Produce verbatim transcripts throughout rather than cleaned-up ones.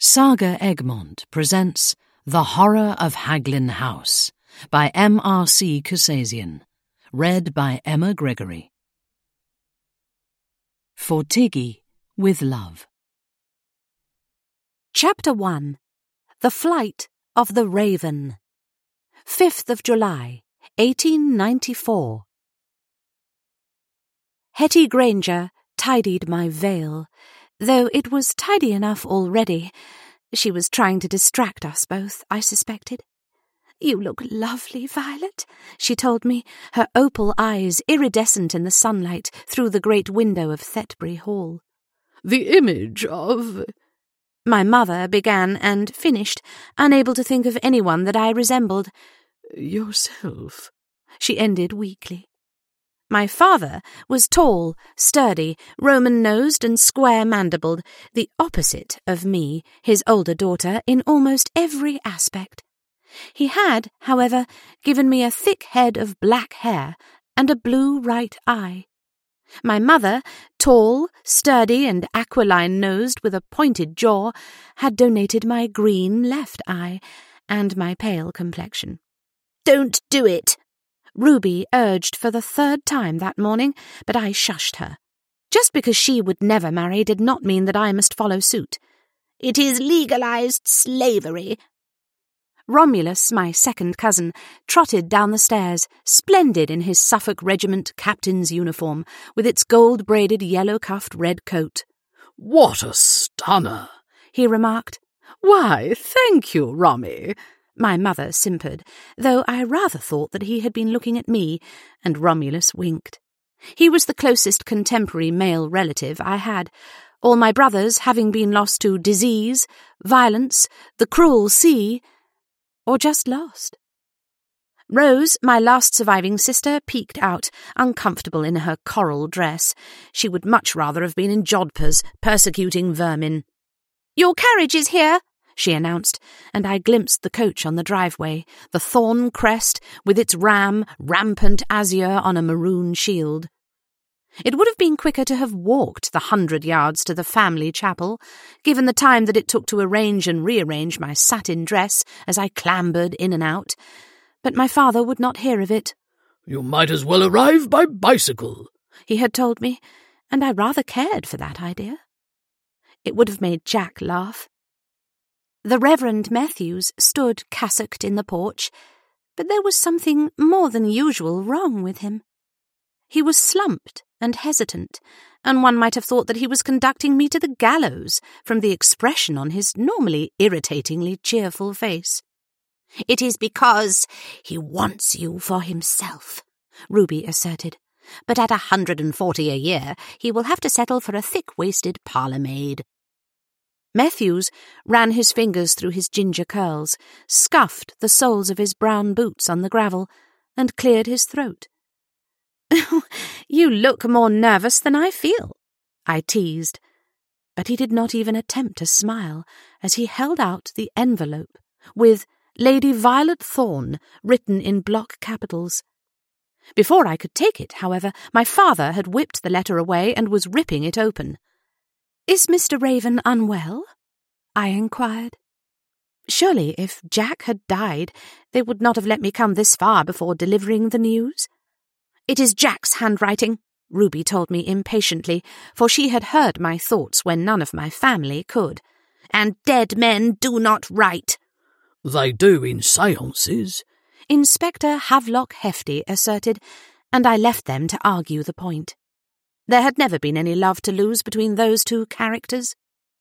Saga Egmont presents The Horror of Haglin House by M R C Kasazian, read by Emma Gregory. For Tiggy, with Love. Chapter one. The Flight of the Raven. fifth of July, eighteen ninety-four. Hetty Granger tidied my veil, though it was tidy enough already. She was trying to distract us both, I suspected. "You look lovely, Violet," she told me, her opal eyes iridescent in the sunlight through the great window of Thetbury Hall. "The image of—" my mother began and finished, unable to think of anyone that I resembled. "Yourself," she ended weakly. My father was tall, sturdy, Roman-nosed and square-mandibled, the opposite of me, his older daughter, in almost every aspect. He had, however, given me a thick head of black hair and a blue right eye. My mother, tall, sturdy and aquiline-nosed with a pointed jaw, had donated my green left eye and my pale complexion. "Don't do it," Ruby urged for the third time that morning, but I shushed her. Just because she would never marry did not mean that I must follow suit. "It is legalized slavery." Romulus, my second cousin, trotted down the stairs, splendid in his Suffolk Regiment captain's uniform, with its gold-braided yellow-cuffed red coat. "What a stunner!" he remarked. "Why, thank you, Romy," my mother simpered, though I rather thought that he had been looking at me, and Romulus winked. He was the closest contemporary male relative I had, all my brothers having been lost to disease, violence, the cruel sea, or just lost. Rose, my last surviving sister, peeked out, uncomfortable in her coral dress. She would much rather have been in jodhpurs, persecuting vermin. "Your carriage is here," she announced, and I glimpsed the coach on the driveway, the thorn crest with its ram rampant azure on a maroon shield. It would have been quicker to have walked the hundred yards to the family chapel, given the time that it took to arrange and rearrange my satin dress as I clambered in and out, but my father would not hear of it. "You might as well arrive by bicycle," he had told me, and I rather cared for that idea. It would have made Jack laugh. The Reverend Matthews stood cassocked in the porch, but there was something more than usual wrong with him. He was slumped and hesitant, and one might have thought that he was conducting me to the gallows from the expression on his normally irritatingly cheerful face. "It is because he wants you for himself," Ruby asserted. "But at a hundred and forty a year he will have to settle for a thick-waisted parlour-maid." Matthews ran his fingers through his ginger curls, scuffed the soles of his brown boots on the gravel, and cleared his throat. "You look more nervous than I feel," I teased, but he did not even attempt to smile as he held out the envelope with Lady Violet Thorne written in block capitals. Before I could take it, however, my father had whipped the letter away and was ripping it open. "Is Mister Raven unwell?" I inquired. Surely, if Jack had died, they would not have let me come this far before delivering the news. "It is Jack's handwriting," Ruby told me impatiently, for she had heard my thoughts when none of my family could. "And dead men do not write." "They do in seances," Inspector Havelock Hefty asserted, and I left them to argue the point. There had never been any love to lose between those two characters.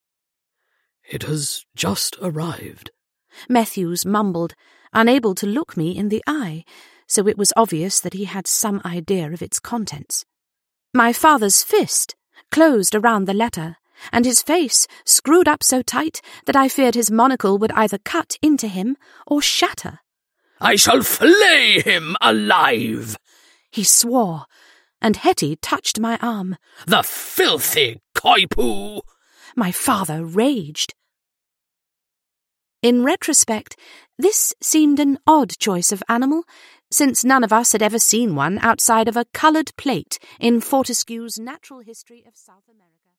"It has just arrived," Matthews mumbled, unable to look me in the eye, so it was obvious that he had some idea of its contents. My father's fist closed around the letter, and his face screwed up so tight that I feared his monocle would either cut into him or shatter. "I shall flay him alive," he swore, and Hetty touched my arm. "The filthy coypoo!" My father raged. In retrospect, this seemed an odd choice of animal, since none of us had ever seen one outside of a coloured plate in Fortescue's Natural History of South America.